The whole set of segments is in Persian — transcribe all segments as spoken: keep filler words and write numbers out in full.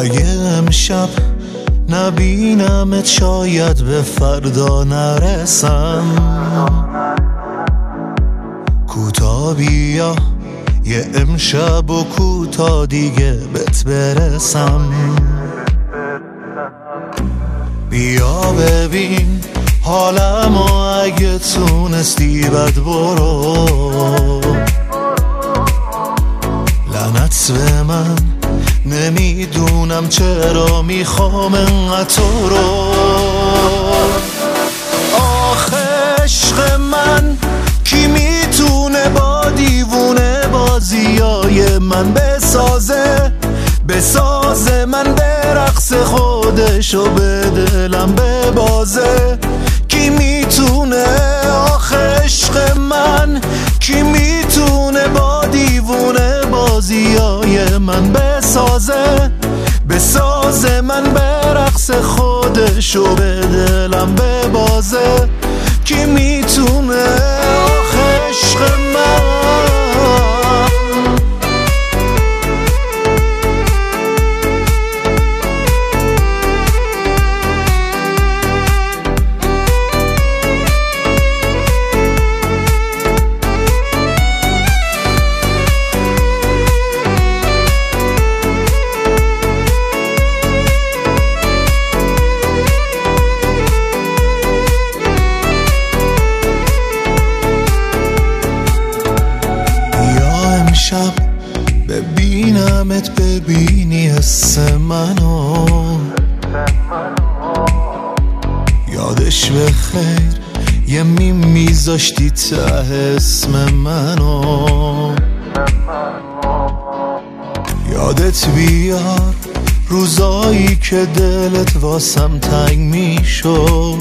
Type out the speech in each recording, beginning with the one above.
اگه امشب نبینمت شاید به فردا نرسم. کوتا بیا یه امشب و کوتا دیگه بهت برسم. بیا ببین حالمو اگه تونستی بد برو. لعنت به من نمیدونم چرا میخوام انقدر تو رو. آخه عشق من کی میتونه با دیوونه بازیای من بسازه بسازه من به رقص خودشو به دلم ببازه. کی میتونه آخه عشق من کی میتونه با دیوونه بازیای من بسازه بسازه من به رقص خودشو به دلم ببازه. کی میتونه آخه عشق من. شب ببینمت ببینی حس منو یادش بخیر یه میم میذاشتی ته اسم منو. یادت بیار روزایی که دلت واسم تنگ میشد.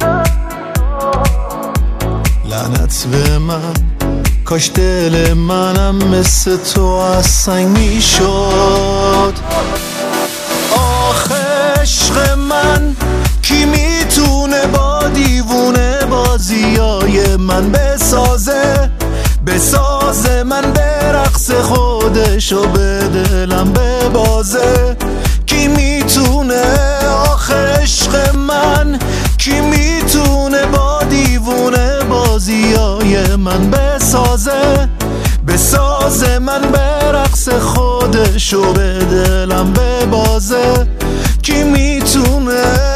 لعنت به من کاش دل منم مثل تو از سنگ میشد. آخه عشق من کی میتونه با دیوونه بازیای من بسازه بسازه من به رقص خودشو به دلم ببازه. کی میتونه آخه عشق من کی میتونه با دیوونه بازیای من بسازه بسازه من به رقص خودشو به دلم ببازه. کی میتونه